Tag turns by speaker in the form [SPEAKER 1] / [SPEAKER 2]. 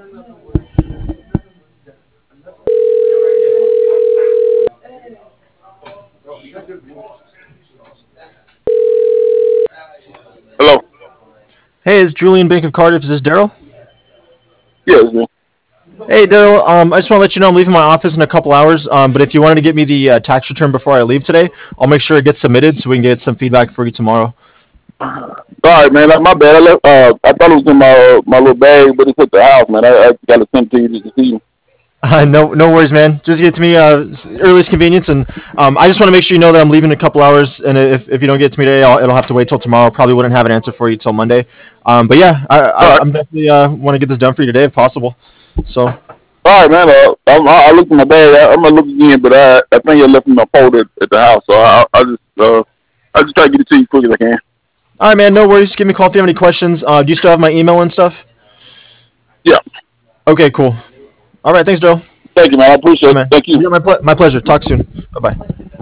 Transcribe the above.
[SPEAKER 1] Hello.
[SPEAKER 2] Hey, it's Julian Bank of Cardiff. Is this Daryl?
[SPEAKER 1] Yes, man.
[SPEAKER 2] Hey, Daryl. I just want to let you know I'm leaving my office in a couple hours. But if you wanted to get me the tax return before I leave today, I'll make sure it gets submitted so we can get some feedback for you tomorrow.
[SPEAKER 1] All right, man. My bad. I thought it was in my little bag, but it's at the house, man. I got to send it to you just to see you.
[SPEAKER 2] No worries, man. Just get to me earliest convenience, and I just want to make sure you know that I'm leaving in a couple hours. And if you don't get it to me today, it'll have to wait till tomorrow. Probably wouldn't have an answer for you till Monday. But yeah,
[SPEAKER 1] All right.
[SPEAKER 2] I'm definitely want to get this done for you today if possible. So
[SPEAKER 1] All right, man. I looked in my bag. I'm gonna look again, but I think I left in my folder at the house, so I just try to get it to you as quick as I can.
[SPEAKER 2] all right, man. No worries. Give me a call if you have any questions. Do you still have my email and stuff?
[SPEAKER 1] Yeah.
[SPEAKER 2] Okay, cool. All right, thanks, Daryl.
[SPEAKER 1] Thank you, man. I appreciate
[SPEAKER 2] All
[SPEAKER 1] it.
[SPEAKER 2] right, man.
[SPEAKER 1] Thank you.
[SPEAKER 2] Yeah, my pleasure. Talk soon. Bye bye.